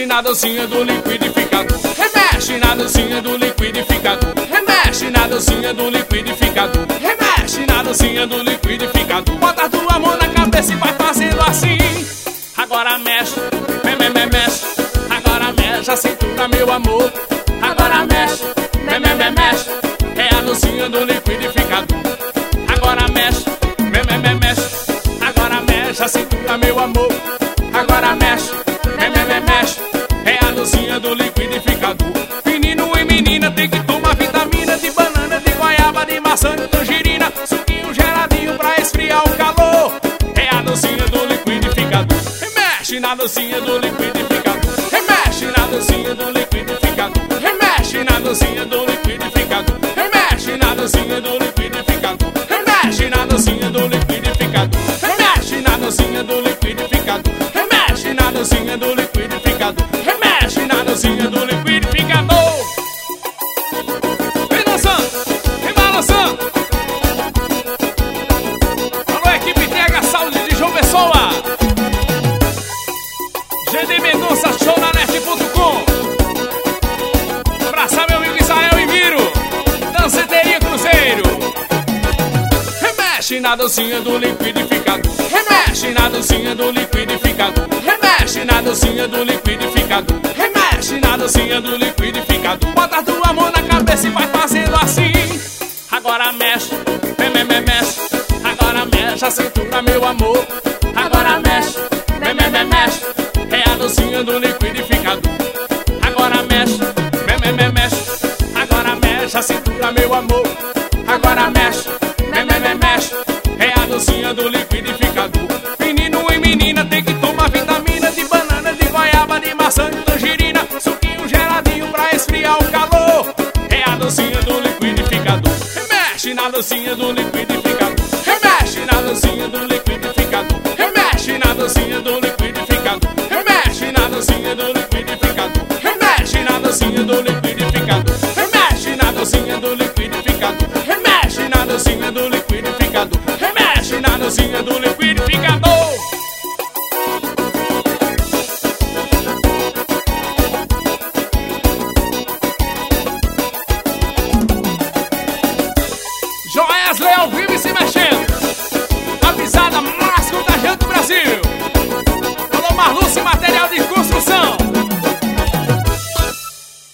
Remexe na dancinha do liquidificador. Remexe na dancinha do liquidificador. Remexe na dancinha do liquidificador. Remexe na dancinha do liquidificador. Bota a tua mão na cabeça e vai fazendo assim. Agora mexe, mexe. Agora mexe a cintura, meu amor. Agora mexe, mexe. É a dancinha do liquidificador. Agora mexe, mexe. Agora mexe a cintura, meu amor. Agora mexe, mexe. É a dancinha do liquidificador. Menino e menina tem que tomar vitamina de banana, de goiaba, de maçã, de tangerina, suquinho geladinho pra esfriar o calor. É a dancinha do liquidificador. Remexe na dancinha do liquidificador. Remexe na dancinha do liquidificador. Remexe na dancinha do liquidificador. Remexe na dancinha do liquidificador. Remexe na dancinha do liquidificador. Remexe na dancinha do liquidificador. Remexe na dancinha do liquidificador. Remexe na dancinha do liquidificador. Vem dançando, vem balançando. Alô, equipe TH Saúde de João Pessoa. GD Mendonça, shownanet.com. Abraçar meu amigo Israel e Miro. Danceteria Cruzeiro. Remexe na dancinha do liquidificador. Remexe na dancinha do liquidificador. Remexe na dancinha do liquidificador. Remexe na dancinha do liquidificador. Bota a tua mão na cabeça e vai fazendo assim. Agora mexe, mexe. Agora mexe a cintura, meu amor. Agora mexe, mexe. É a dancinha do liquidificador. Agora mexe, mexe. Agora mexe a cintura, meu amor. Agora mexe, mexe. É a dancinha do liquidificador. Menino e menina tem que tomar vitamina de banana, de goiaba, de maçã, de tangerina, suquinho geladinho pra esfriar o calor. É a dancinha do liquidificador. Remexe na dancinha do liquidificador. Remexe na dancinha do liquidificador. Remexe na dancinha do liquidificador. Remexe na dancinha do liquidificador. Remexe na dancinha do liquidificador. Remexe na dancinha do liquidificador. Remexe na dancinha do liquidificador. Remexe na dancinha do liquidificador. Joias Leão vive se mexendo.